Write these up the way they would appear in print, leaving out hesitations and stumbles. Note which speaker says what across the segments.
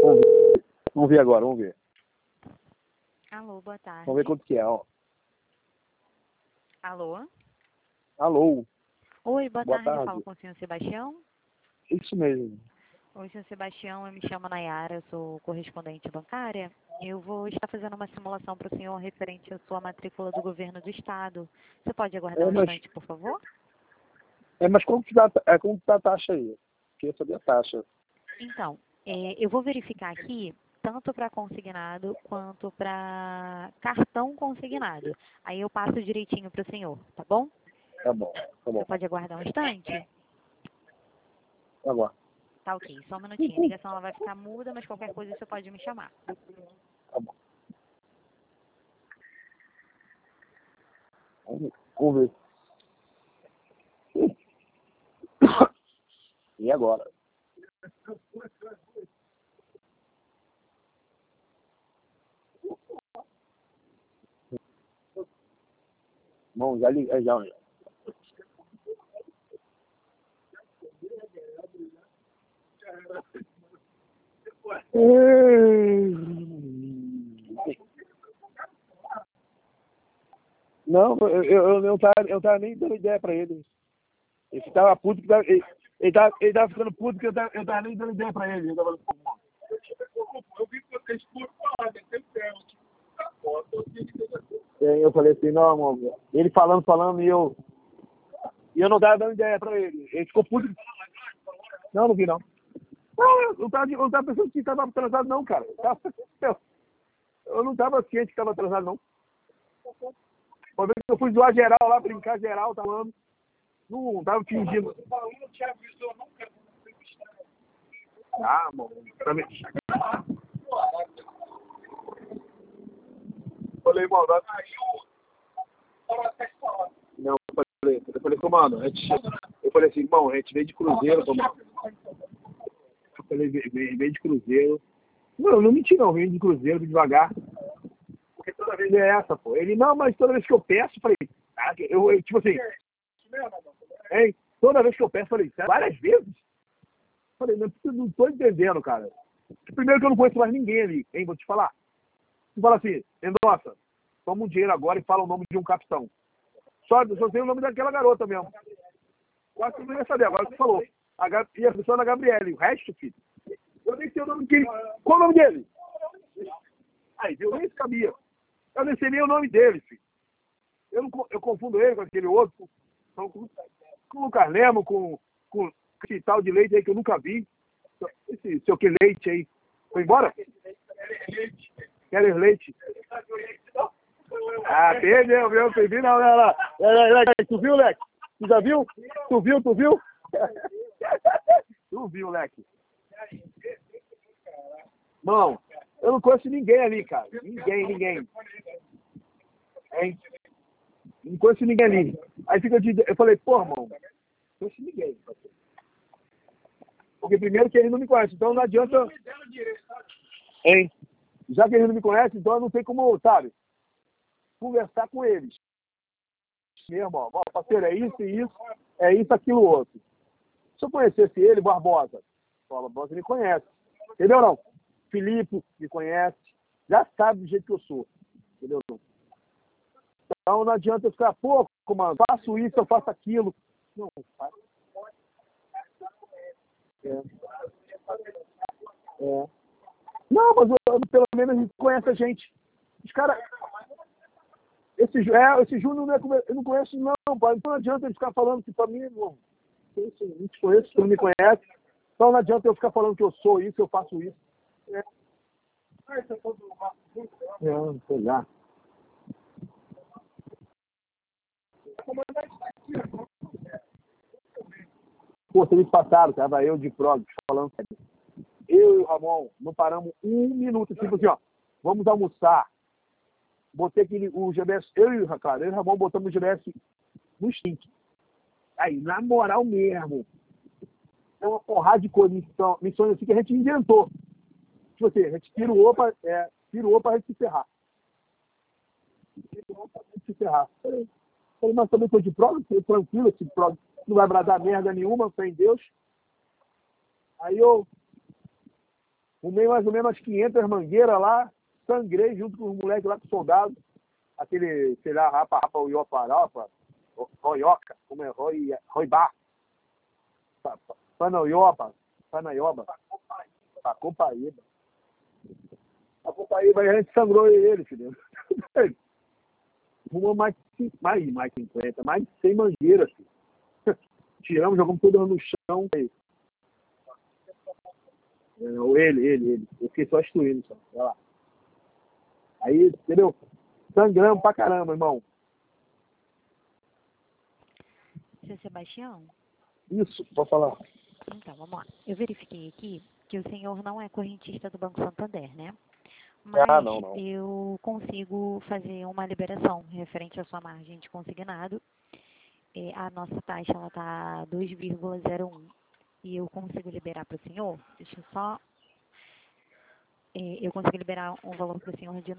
Speaker 1: Vamos ver agora, vamos ver.
Speaker 2: Alô, boa tarde.
Speaker 1: Vamos ver quanto que é, ó.
Speaker 2: Alô?
Speaker 1: Alô,
Speaker 2: Oi, boa
Speaker 1: boa
Speaker 2: tarde. Eu
Speaker 1: tarde.
Speaker 2: falo com o senhor Sebastião.
Speaker 1: Isso mesmo.
Speaker 2: Oi, senhor Sebastião. Eu me chamo Nayara, eu sou correspondente bancária. Eu vou estar fazendo uma simulação para o senhor referente à sua matrícula do governo do estado. Você pode aguardar um instante, por favor?
Speaker 1: Mas como que tá a taxa aí? Queria saber a taxa.
Speaker 2: Então, eu vou verificar aqui tanto para consignado quanto para cartão consignado. Aí eu passo direitinho para o senhor, tá bom?
Speaker 1: Tá bom, tá bom.
Speaker 2: Você pode aguardar um instante?
Speaker 1: Tá bom.
Speaker 2: Tá ok, só um minutinho. A ligação ela vai ficar muda, mas qualquer coisa você pode me chamar.
Speaker 1: Tá bom. Vamos ver. E agora? Bom, já liguei, já. Não, eu tava nem dando ideia pra ele. Ele tava puto que ele tava ficando puto que eu tava nem dando ideia pra ele. Eu vi que vocês foram falar, tem tempo. Eu falei assim, não, amor. Ele falando e eu não tava dando ideia pra ele. Ele ficou puto. Não vi não. Não, eu não tava pensando que tava atrasado não, cara. Eu não tava ciente que tava atrasado não. Uma vez que eu fui zoar geral lá, brincar geral, tava falando. Não tava fingindo. Não te avisou nunca. Ah, mano. Também. Falei, mano. Não, eu falei, comando, eu falei assim, irmão, a gente veio de cruzeiro, comando. Eu falei, veio de cruzeiro. Não, eu não menti não, veio de cruzeiro, vim devagar. Porque toda vez é essa, pô. Ele, não, mas toda vez que eu peço, falei, eu tipo assim, hein? Toda vez que eu peço, falei, várias vezes? Falei, não tô entendendo, cara. Primeiro que eu não conheço mais ninguém ali, hein? Vou te falar. Tu fala assim, Mendonça, toma um dinheiro agora e fala o nome de um capitão. Só tem o nome daquela garota mesmo. Quase que eu não ia saber, agora tu falou. E a pessoa da Gabriele, o resto, filho. Eu nem sei o nome dele. Qual o nome dele? Aí, viu? Eu nem sabia. Eu nem sei nem o nome dele, filho. Eu confundo ele com aquele outro, com o Lucas Lemo, com esse tal de leite aí que eu nunca vi. Esse seu que leite aí. Foi embora? Keller Leite. Ah, perdeu, viu? Você viu, não, ela. Tu viu, Leque? Tu já viu? Tu viu? Tu viu, Leque? Não, eu não conheço ninguém ali, cara. Ninguém. Hein? Não conheço ninguém ali. Aí eu falei, pô, irmão, não conheço ninguém. Porque primeiro que ele não me conhece, então não adianta. Hein? Já que ele não me conhece, então eu não tenho como, sabe, conversar com eles. Meu irmão, ó, parceiro, é isso e isso, é isso, aquilo, outro. Se eu conhecesse ele, Barbosa, o Barbosa me conhece. Entendeu não? Filipe me conhece, já sabe do jeito que eu sou. Entendeu não? Então não adianta eu ficar, pô, mano, faço isso, eu faço aquilo. Não, faz. Não, mas pelo menos a gente conhece a gente. Os caras. Esse Júnior eu não conheço, não, pai. Então não adianta ele ficar falando que pra mim, não. Eu não te conheço, tu não me conhece. Então não adianta eu ficar falando que eu sou isso, eu faço isso. Não, sei lá. Pô, vocês passaram, tava eu de prog, falando. Eu e o Ramon não paramos um minuto, tipo assim, ó. Vamos almoçar. Botei o GPS, eu e o Ramon botamos o GPS no instinto. Aí, na moral mesmo, é uma porrada de coisa, missões assim que a gente inventou. Tipo assim, a gente piruou pra gente se ferrar. Falei, mas também tô de prova, tô tranquilo, esse prova não vai bradar merda nenhuma, fé em Deus. Aí eu Fumei mais ou menos umas 500 mangueiras lá, sangrei junto com os moleques lá, com o soldado. Aquele, sei lá, rapa, uioparopa, roioca, como é, roibá, panaioba, Pacopaíba. Pacopaíba, aí a gente sangrou ele, filho. Fumou mais 50, mais de 100 mangueiras, filho. Tiramos, jogamos tudo no chão. Ele. Eu fiquei só instruindo, só. Olha lá. Aí, entendeu? Sangramos pra caramba, irmão.
Speaker 2: Seu Sebastião?
Speaker 1: Isso, pode falar.
Speaker 2: Então, vamos lá. Eu verifiquei aqui que o senhor não é correntista do Banco Santander, né? Mas
Speaker 1: Não.
Speaker 2: eu consigo fazer uma liberação referente à sua margem de consignado. A nossa taxa está 2,01 e eu consigo liberar para o senhor. Deixa eu só. Eu consigo liberar um valor para o senhor de R$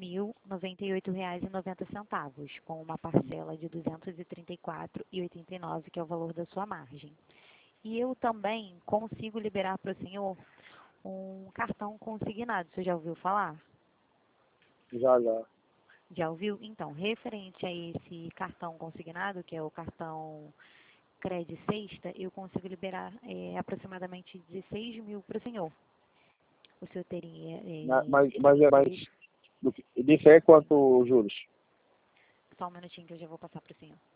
Speaker 2: 9.098,90, com uma parcela de R$ 234,89, que é o valor da sua margem. E eu também consigo liberar para o senhor um cartão consignado. Você já ouviu falar?
Speaker 1: Já.
Speaker 2: Já ouviu? Então, referente a esse cartão consignado, que é o cartão Cred Sexta, eu consigo liberar aproximadamente 16 mil para o senhor. O senhor teria...
Speaker 1: Mas disso aí é quanto juros?
Speaker 2: Só um minutinho que eu já vou passar para o senhor.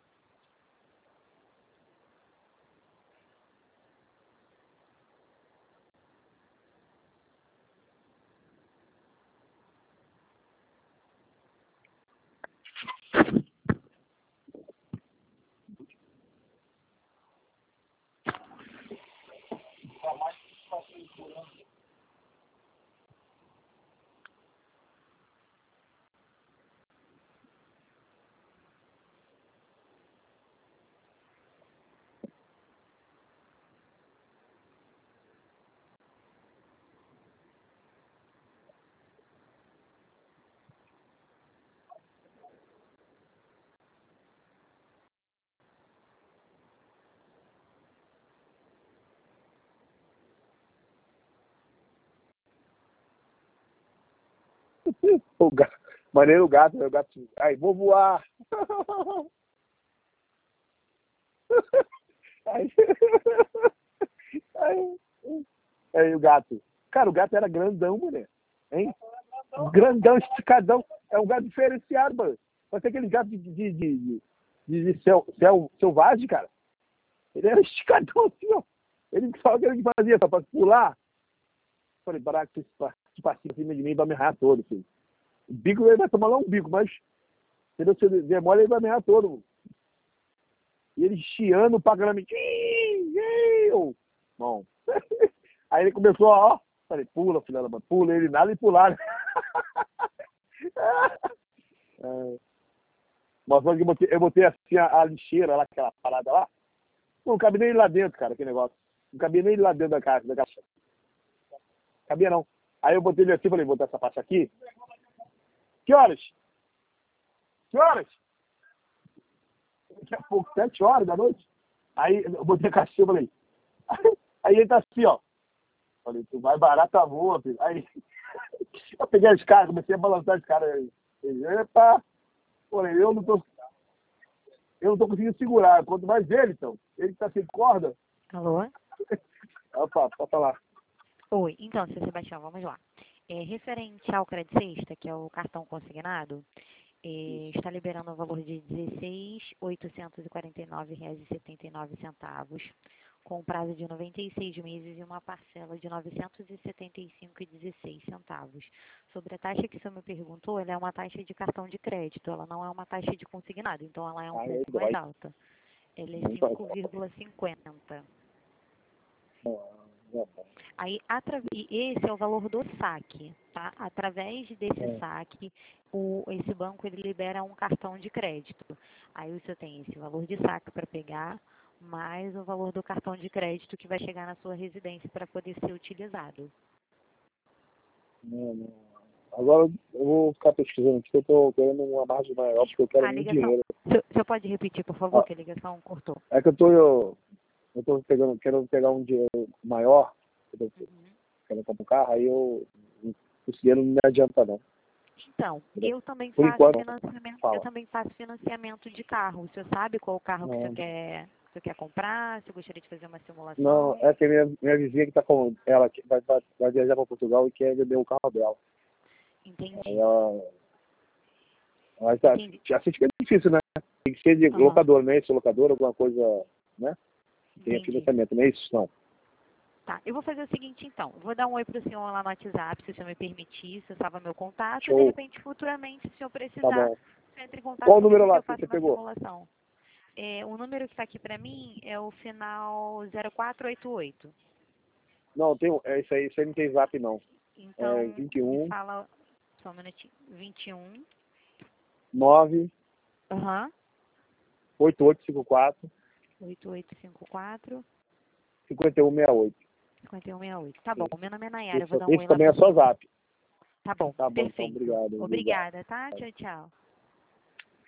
Speaker 1: O gato, maneiro o gato, né? O gato. Aí, vou voar. Aí o gato. Cara, o gato era grandão, mulher. Hein? Grandão, esticadão. É um gato diferenciado, mano. Pode ser aquele gato de selvagem, cara. Ele era esticadão assim, ó. Ele só o que ele fazia, só pra pular. Falei, barato, esse passinho em cima de mim vai me errar todo, filho. O bico ele vai tomar lá um bico, mas entendeu? Se ele demora, ele vai me errar todo. Mano. E ele chiando pra caramba. Bom. Aí ele começou, ó. Falei, pula, filha da mãe, pula. Ele nada e pular. Mas eu botei assim a lixeira lá, aquela parada lá. Não cabia nem lá dentro, cara, aquele negócio. Não cabia nem lá dentro da caixa. Cabia não. Aí eu botei ele assim, falei, vou botar essa parte aqui. Que horas? Daqui a pouco, 7 horas da noite. Aí eu botei a caixinha, falei. Aí ele tá assim, ó. Falei, tu vai barata voa, filho. Aí eu peguei as caras, comecei a balançar as caras. Ele, epa! Falei, eu não tô conseguindo segurar. Quanto mais ele, então. Ele tá sem corda.
Speaker 2: Alô?
Speaker 1: Opa, pode falar.
Speaker 2: Oi, então, seu Sebastião, vamos lá. Referente ao Cred Sexta, que é o cartão consignado, está liberando o valor de R$ 16.849,79, com prazo de 96 meses e uma parcela de R$ 975,16. Sobre a taxa que o senhor me perguntou, ela é uma taxa de cartão de crédito, ela não é uma taxa de consignado, então ela é um pouco mais alta. Ela é 5,50. Aí, esse é o valor do saque, tá? Através desse saque, esse banco ele libera um cartão de crédito. Aí o senhor tem esse valor de saque para pegar, mais o valor do cartão de crédito que vai chegar na sua residência para poder ser utilizado.
Speaker 1: Não. Agora eu vou ficar pesquisando aqui, eu tô querendo uma margem maior, porque eu quero muito dinheiro.
Speaker 2: O senhor pode repetir, por favor, que a ligação cortou?
Speaker 1: É que eu tô querendo pegar um dinheiro maior.
Speaker 2: Uhum.
Speaker 1: querendo comprar um carro, aí o dinheiro não me adianta, não.
Speaker 2: Então, eu também
Speaker 1: Por
Speaker 2: faço
Speaker 1: enquanto,
Speaker 2: financiamento,
Speaker 1: fala.
Speaker 2: eu também faço financiamento de carro. O senhor sabe qual o carro que o
Speaker 1: Não.
Speaker 2: senhor quer comprar? Se gostaria de fazer uma simulação?
Speaker 1: Não, é que minha vizinha que tá com ela que vai viajar para Portugal e quer vender o carro dela.
Speaker 2: Entendi.
Speaker 1: Aí ela, mas
Speaker 2: Entendi.
Speaker 1: assim fica difícil, né? Tem que ser de
Speaker 2: Aham.
Speaker 1: locador, né? Esse locador, alguma coisa, né? Tem
Speaker 2: Entendi.
Speaker 1: financiamento, não é isso? Não.
Speaker 2: Tá, eu vou fazer o seguinte então, vou dar um oi pro senhor lá no WhatsApp, se o senhor me permitir, se eu salva meu contato, e de
Speaker 1: Show.
Speaker 2: repente, futuramente, se o senhor
Speaker 1: Tá
Speaker 2: precisar,
Speaker 1: bom.
Speaker 2: o senhor entra em contato
Speaker 1: Qual o
Speaker 2: comigo
Speaker 1: número
Speaker 2: que
Speaker 1: lá
Speaker 2: eu
Speaker 1: que
Speaker 2: faço
Speaker 1: você
Speaker 2: uma
Speaker 1: pegou?
Speaker 2: simulação. O número que está aqui para mim é o final 0488.
Speaker 1: Não, tem, isso aí não tem zap, não.
Speaker 2: Então,
Speaker 1: É
Speaker 2: me
Speaker 1: 21
Speaker 2: fala, só um minutinho, 21,
Speaker 1: 9
Speaker 2: aham,
Speaker 1: 8854
Speaker 2: 8854,
Speaker 1: 5168.
Speaker 2: 5168. Tá bom, meu nome é Nayara, eu vou dar um
Speaker 1: Esse
Speaker 2: oi lá
Speaker 1: também
Speaker 2: pro
Speaker 1: é só
Speaker 2: senhor.
Speaker 1: zap.
Speaker 2: Tá bom,
Speaker 1: Tá bom, então,
Speaker 2: perfeito.
Speaker 1: obrigado.
Speaker 2: Obrigada, tá? Tchau, tchau.